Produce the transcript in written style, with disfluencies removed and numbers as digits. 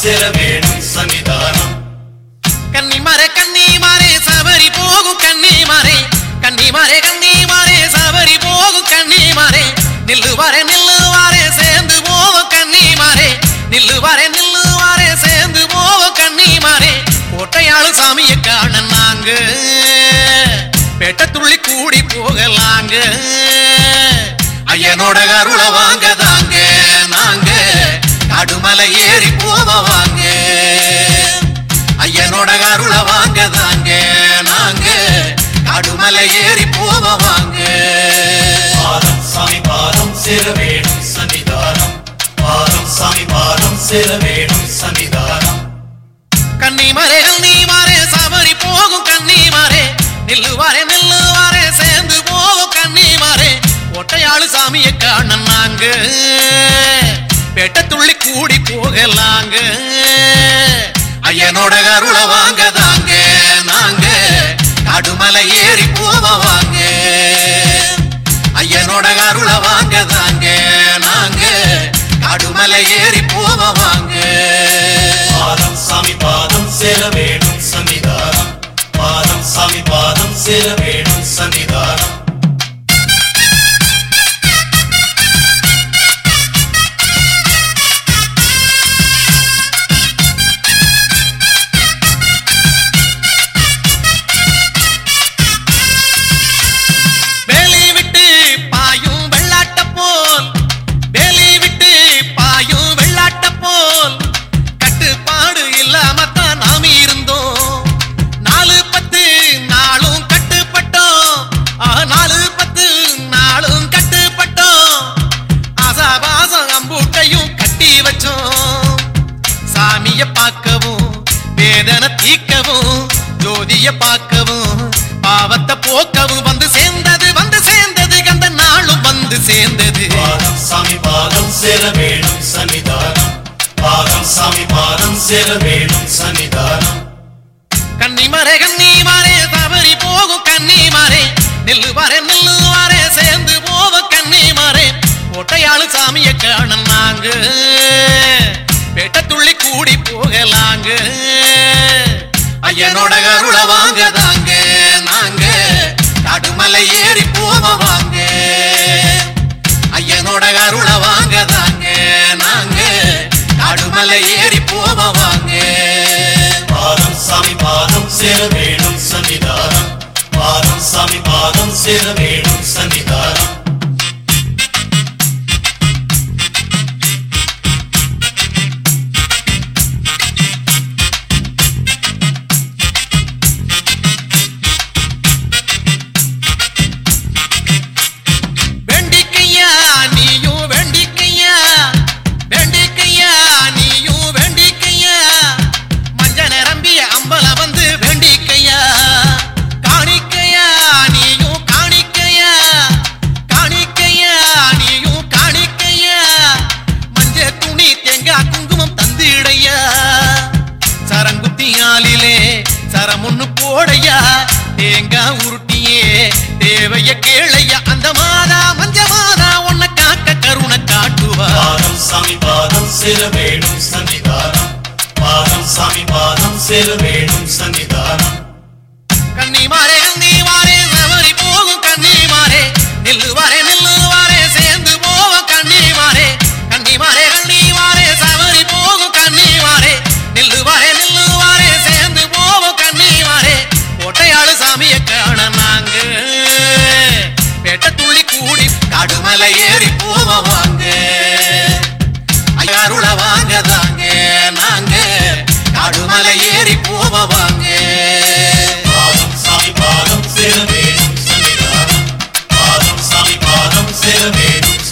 சேர வேணும் சன்னிதானம். கன்னிமாரே கன்னிமாரே சபரி போகும் கன்னிமாரே, கன்னிமாரே கன்னிமாரே சபரி போகும் கன்னிமாரே, நில்லுவாரே நில்லுவாரே சேர்ந்து போவோம் கன்னிமாரே, நில்லுவாரே நில்லுவாரே சேர்ந்து போவோம் கன்னிமாரே. கோட்டையாளு சாமியை காண நாங்க பெட்டத்துள்ளி கூடி போகலாங்க, ஐயனோட அருள வாங்க தாங்க நாங்க கடுமலை ஏறி போவாங்க, ஐயனோட அருள வாங்க தாங்க நாங்க கடுமலை ஏறி போவாங்க. பாதம் சாமி பாதம் சேர வேணும் சன்னிதானம், பாதம் சாமி பாதம் சேர வேணும் சன்னிதானம். கன்னிமாரே கன்னிமாரே சபரி போகும் கன்னிமாரே, நில்லுவாரே நில்லுவாரே சேர்ந்து போவோம் கன்னிமாரே. கோட்டையாளு சாமியை காண நாங்க பெட்டத்துள்ளி கூடி போகலாங்க, ஐயனோட அருள வாங்க தாங்க நாங்க கடுமலை ஏறி போவாங்க, ஐயனோட அருள வாங்க தாங்க நாங்க கடுமலை ஏறி போவாங்க. பாதம் சாமி பாதம் சேர வேணும் சன்னிதானம், பாதம் சாமி பாதம் சேர வேணும் சன்னிதானம். பார்க்கவும் வேதனை தீக்கவும் ஜோதிய பார்க்கவும் பாவத்தை போக்கவும் வந்து சேர்ந்தது அந்த நாளும் வந்து சேர்ந்தது. பாதம் சாமி பாதம் சேர வேணும் சன்னிதானம், பாதம் சாமி பாதம் சேர வேணும் சன்னிதானம். கன்னிமாரே கன்னிமாரே சபரி போகும் கன்னிமாரே, நில்லுவாரே நில்லுவாரே சேர்ந்து போவோம் கன்னிமாரே. கோட்டையாளு சாமியை காண நாங்க பெட்டத்துள்ளி கூடி போகலாங்க, ஐயனோட அருள வாங்க தாங்க நாங்க கடுமலை ஏறி போவாங்க, ஐயனோட அருள வாங்க தாங்க நாங்க கடுமலை ஏறி போவாங்க. பாதம் சாமி பாதம் சேர வேணும் சன்னிதானம், பாதம் சாமி பாதம் சேர வேணும் சன்னிதானம். சரமுன்னு போடையா தேங்காய் உருட்டியே தேவைய கேளையா, அந்த மாதா மஞ்ச மாதா உன்னை காக்க கருணை காட்டுவா. பாதம் சாமி பாதம் சேர வேணும் சன்னிதானம், பாதம் சாமி பாதம் சேர வேணும் சன்னிதானம். கன்னிமாரே கன்னிமாரே சபரி போகும் கன்னிமாரே, நில்லுவாரே நில்லுவாரே சேர்ந்து போவோம் கன்னிமாரே, கன்னிமாரே கன்னிமாரே சபரி போகும் கன்னிமாரே, நில்லுவாரே நில்லுவாரே சேர்ந்து போவோம் கன்னிமாரே. கோட்டையாளு சாமியை காண நாங்க பெட்டத்துள்ளி கூடி கடுமலை ஏறி போவாங்க, அருள வாங்க தாங்க நாங்க கடுமலை ஏறி போவாங்க. பாதம் சாமி பாதம் சேர வேணும் சன்னிதானம், பாதம் சாமி பாதம் சேர வேணும்